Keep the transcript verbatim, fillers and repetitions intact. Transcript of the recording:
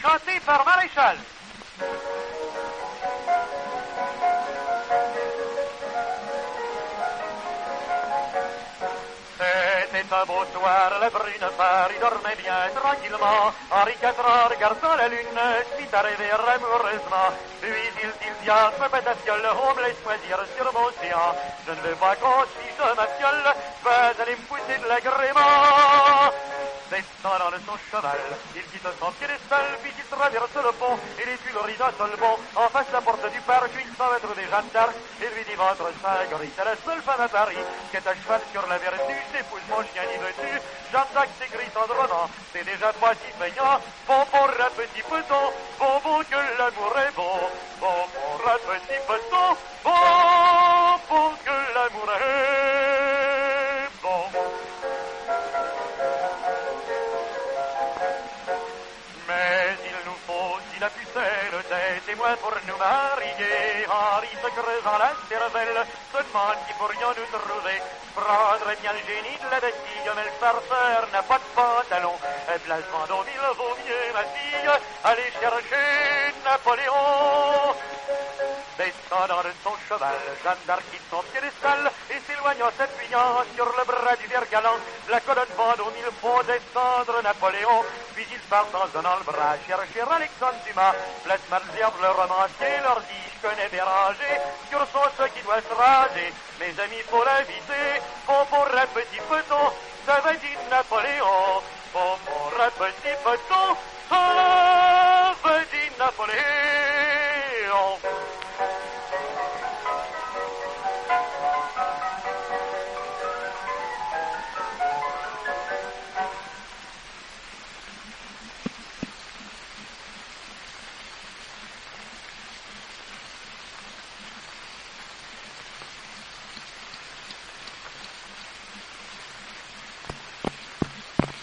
chanté par Maréchal. C'était un beau soir, la brune Paris dormait bien tranquillement. Henri quatre regardant la lune, fit arriver amoureusement. Puis il dit, viens, me pète à fiole, on me laisse choisir sur mon océan. Je ne veux pas qu'on suive ma fiole, vas aller me pousser de l'agrément. Descendant de son cheval, il quitte son piédestal, puis il traverse le pont et les Tuileries d'un seul bond. En face la porte du parc, il s'en va trouver Jeanne d'Arc et lui dit, votre Saint-Gris, c'est la seule femme à Paris qui est à cheval sur la vertu. J'épouse mon chien, n'y veux-tu? Jeanne d'Arc s'écrit tendrement, c'est déjà toi si feignant. Bon, bon, rat, petit peton, bon, bon, que l'amour est bon. Bon, bon, rat, petit peton, bon, bon, que l'amour est bon. La pucelle des témoins pour nous marier. Henri se creusant la cervelle se demande qui pourrions nous trouver. Prendre bien le génie de la bastille, mais le farceur n'a pas de pantalon. Et place Vendôme-Ville, vaut mieux, ma fille, aller chercher Napoléon. Descendant de son cheval, Jeanne d'Arc quitte son piédestal et s'éloignant, s'appuyant sur le bras du vert galant. La colonne Vendôme, il faut descendre Napoléon. Puis ils partent en donnant le bras chercher Alexandre Dumas. Place Malesherbes, le romancier, leur dit, je connais Béranger, sur son ce qui doit se raser. Mes amis, faut l'inviter, bon pour un petit peton, ça va dire Napoléon. Bon pour un petit peton, ça va dire Napoléon.